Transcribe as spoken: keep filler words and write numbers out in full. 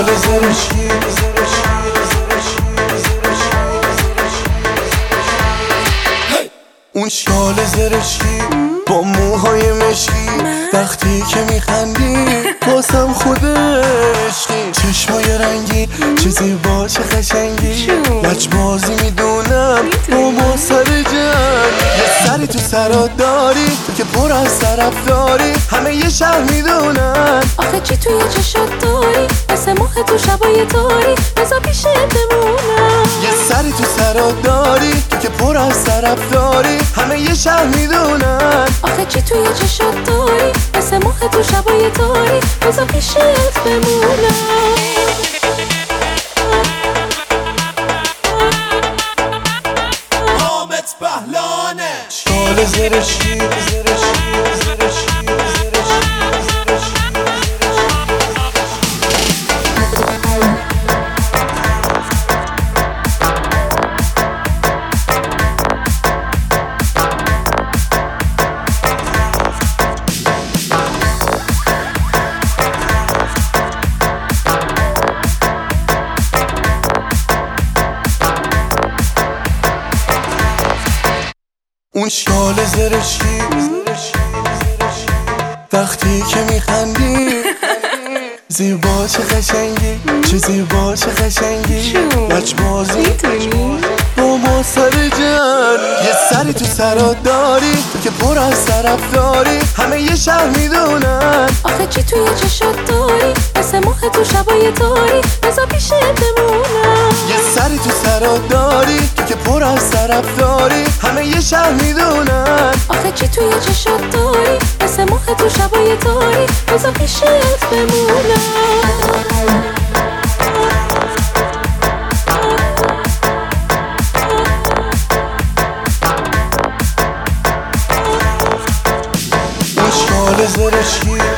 زرشکی اون شال زرشکی با موهای مشکی وقتی که میخندی بازم خود عشقی چشمای رنگی چه زیبا چه قشنگی لجبازی میدونم با ما سر جنگ یه سری تو سرات داری که پر از طرف داری همه یه شهر میدونن آخه چی توی چشات داری مثل ماه تو شبای تاری بذار پیشت بمونم یه سری تو سرات داری که پر از طرف داری همه یه شهر میدونن آخه چی توی چشات داری مثل ماه تو شبای تاری بذار پیشت بمونم حامد بهلانه شال زرشکی زرشکی زرشکی اون شال زرشکی وقتی که میخندی زیبا چه قشنگی چه زیبا چه قشنگی لجبازی با ما سر جن یه سری تو سرات داری که پر از طرف داری همه یه شهر میدونن آخه چی توی چشات داری مثل ماه تو شبای تاری بذار پیشت بمونم یه سری تو سرات داری که پر از طرف داری همه یه شهر میدونن آخه چی توی چشات داری مثل ماه تو شبای تاری بذار پیشت بمونم اون شال زرشکی